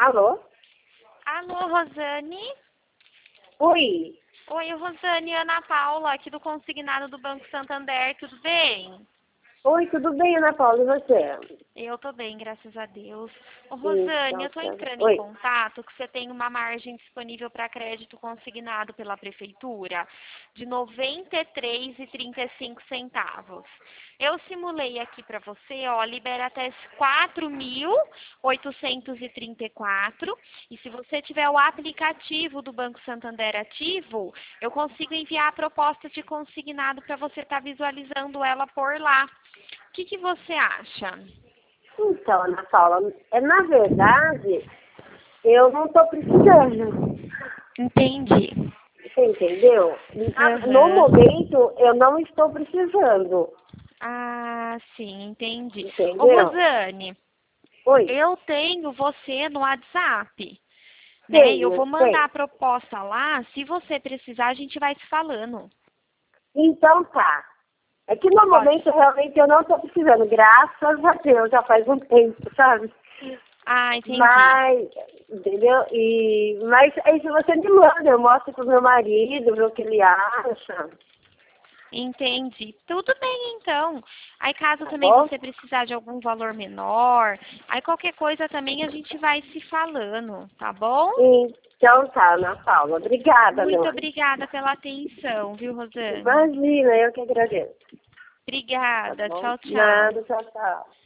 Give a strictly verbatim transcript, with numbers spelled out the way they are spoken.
Alô? Alô, Rosane? Oi. Oi, Rosane, Ana Paula, aqui do Consignado do Banco Santander, tudo bem? Oi, tudo bem, Ana Paula, e você? Eu tô bem, graças a Deus. Ô, Rosane, Então, eu tô tá. entrando em Oi. contato que você tem uma margem disponível para crédito consignado pela Prefeitura de noventa e três reais e trinta e cinco centavos. Eu simulei aqui para você, ó, libera até quatro mil oitocentos e trinta e quatro e se você tiver o aplicativo do Banco Santander ativo, eu consigo enviar a proposta de consignado para você estar visualizando ela por lá. O que, que você acha? Então, Ana Paula, é, na verdade, eu não estou precisando. Entendi. Você entendeu? Na- No Aham. momento, eu não estou precisando. Ah, sim, entendi. Ô, Entendeu? Rosane, Oi. eu tenho você no WhatsApp, né? E eu Tenho, vou mandar a tenho. proposta lá. Se você precisar, a gente vai se falando. Então tá. É que no Pode. momento, realmente, eu não estou precisando. Graças a Deus, já faz um tempo, sabe? Ah, entendi. Mas, entendeu? E, mas aí se você me manda, eu mostro pro meu marido, ver o que ele acha, Entendi. Tudo bem, então. Aí, caso tá também bom? você precisar de algum valor menor, aí qualquer coisa também a gente vai se falando, tá bom? Então tá, Ana Paula. Obrigada, meu Muito anjo. obrigada pela atenção, viu, Rosane? Imagina, eu que agradeço. Tá Obrigada. bom? Tchau, tchau. Nada, tchau, tchau.